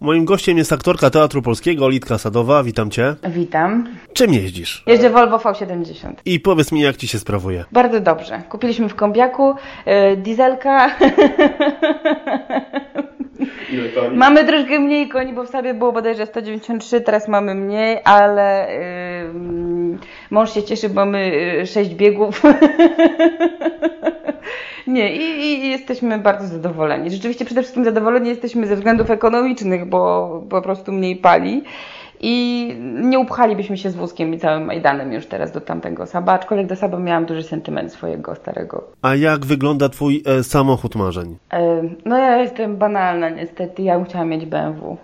Moim gościem jest aktorka Teatru Polskiego, Litka Sadowa. Witam Cię. Witam. Czym jeździsz? Jeżdżę Volvo V70. I powiedz mi, jak Ci się sprawuje? Bardzo dobrze. Kupiliśmy w Kąpiaku dieselka. Ile koni? Mamy troszkę mniej koni, bo w sobie było bodajże 193, teraz mamy mniej, ale mąż się cieszy, bo my 6 biegów. Nie, i jesteśmy bardzo zadowoleni. Rzeczywiście przede wszystkim zadowoleni jesteśmy ze względów ekonomicznych, bo po prostu mniej pali. I nie upchalibyśmy się z wózkiem i całym Majdanem już teraz do tamtego Saba, aczkolwiek do Saba miałam duży sentyment swojego starego. A jak wygląda Twój samochód marzeń? No ja jestem banalna niestety, ja bym chciała mieć BMW.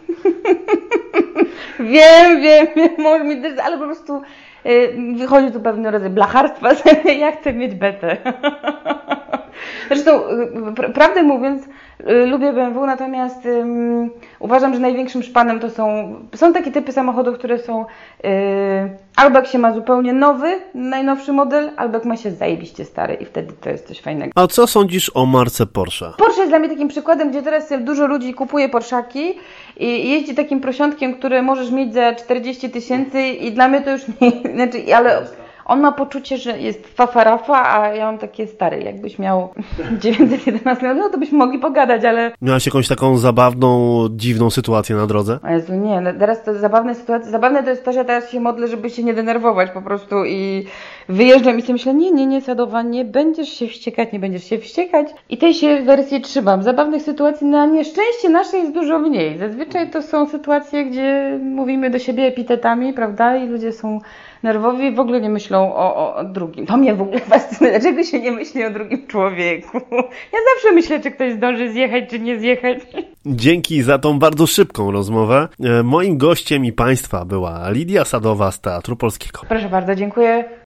Wiem, może mi też, ale po prostu wychodzi tu pewien rodzaj blacharstwa, ja chcę mieć betę. Zresztą, prawdę mówiąc, lubię BMW, natomiast uważam, że największym szpanem to są takie typy samochodów, które są albo jak się ma zupełnie nowy, najnowszy model, albo jak ma się zajebiście stary i wtedy to jest coś fajnego. A co sądzisz o marce Porsche? Porsche jest dla mnie takim przykładem, gdzie teraz dużo ludzi kupuje Porszaki i jeździ takim prosiątkiem, który możesz mieć za 40 000 i dla mnie to już nie, znaczy, ale on ma poczucie, że jest fafarafa, a ja mam takie stare. Jakbyś miał 911 lat, no to byśmy mogli pogadać, ale... Miałaś jakąś taką zabawną, dziwną sytuację na drodze? O Jezu, nie, no teraz to zabawne sytuacje. Zabawne to jest to, że teraz się modlę, żeby się nie denerwować po prostu i wyjeżdżam i sobie myślę, nie, Sadowa, nie będziesz się wściekać. I tej się wersji trzymam. Zabawnych sytuacji na nieszczęście nasze jest dużo mniej. Zazwyczaj to są sytuacje, gdzie mówimy do siebie epitetami, prawda, i ludzie są nerwowi i w ogóle nie myślą o drugim. To mnie w ogóle fascynuje. Dlaczego się nie myśli o drugim człowieku? Ja zawsze myślę, czy ktoś zdąży zjechać, czy nie zjechać. Dzięki za tą bardzo szybką rozmowę. Moim gościem i Państwa była Lidia Sadowa z Teatru Polskiego. Proszę bardzo, dziękuję.